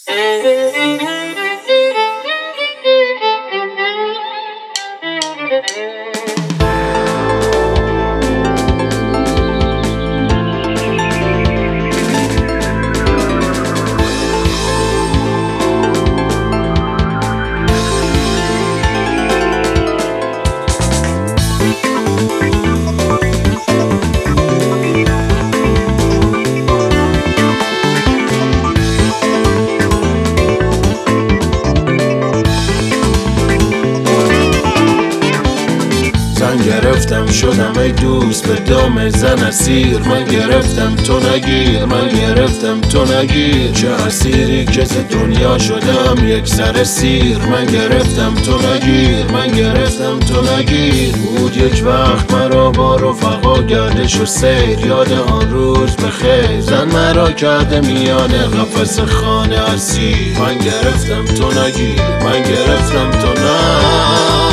گرفتم شدم ای دوست به دام زن اسیر، من گرفتم تو نگیر، من گرفتم تو نگیر، چه اسیری که ز دنیا شدم یک سر سیر، من گرفتم تو نگیر، من گرفتم تو نگیر. بود یک وقت مرا با رفقا گردش و سیر، یاد آن روز بخیر، زن مرا کرده میان قفس خانه اسیر، من گرفتم تو نگیر، من گرفتم تو نگیر.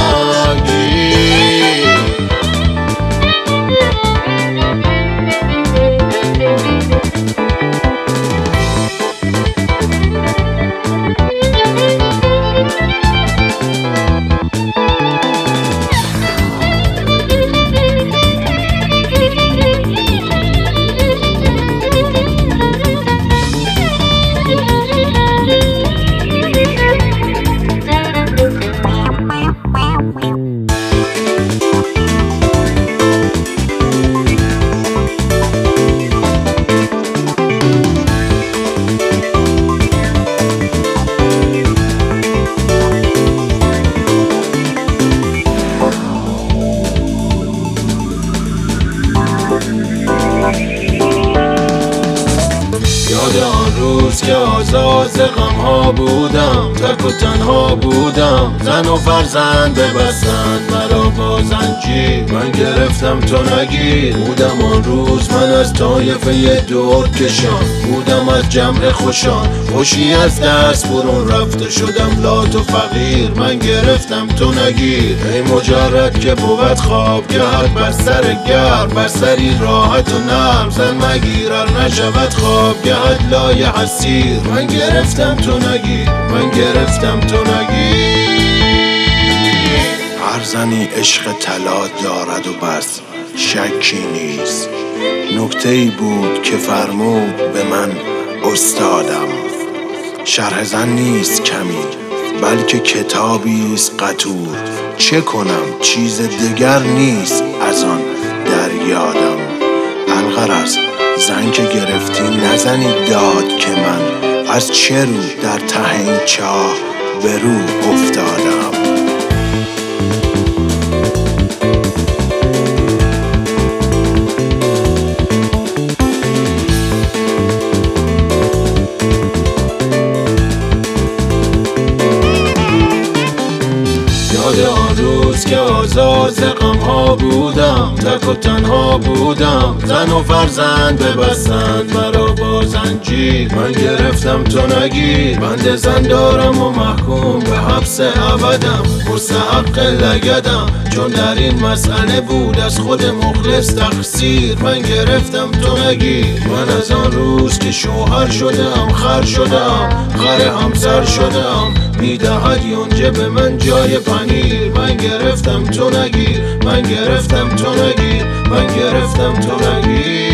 یاد آن روز که آزاد ز غم‌ها بودم، تک و تنها بودم، زن و فرزند ببستند مرا با زنجیر، من گرفتم تو نگیر. بودم آن روز من از طایفه دور کشان، بودم از جمع خوشان، خوشی از دست برون رفته شدم لات و فقیر، من گرفتم تو نگیر. ای مجرد که بود خواب گهد بر سر گرم، بر سری راحت و نرم، زن مگیر ار نشود خواب گهد لای حسیر، من گرفتم تو نگیر، من گرفتم تو نگیر. هر زنی عشق طلا دارد و بس شکی نیست، نکته ای بود که فرمود به من استادم، شرح زن نیست کمی بلکه کتابی است قطور، چه کنم چیز دیگر نیست از آن در یادم. الغرض زن که گرفتی نزنی داد که من از چه رو در ته این چاه به رو افتادم. یاد آن روز که آزاد ز غم‌ها بودم، تک و تنها بودم، زن و فرزند ببستند مرا با زنجیر، من گرفتم تو نگیر. بند زن دارم و محکوم به حبس ابدم، مستحق لگدم چون در این مسئله بود از خود مخلص تقصیر، من گرفتم تو نگیر. من از آن روز که شوهر شدم خر شدم، خر همسر شدم، میدهد یونجه به من جای پنیر، من گرفتم تو نگیر، من گرفتم تو نگیر، من گرفتم تو نگیر.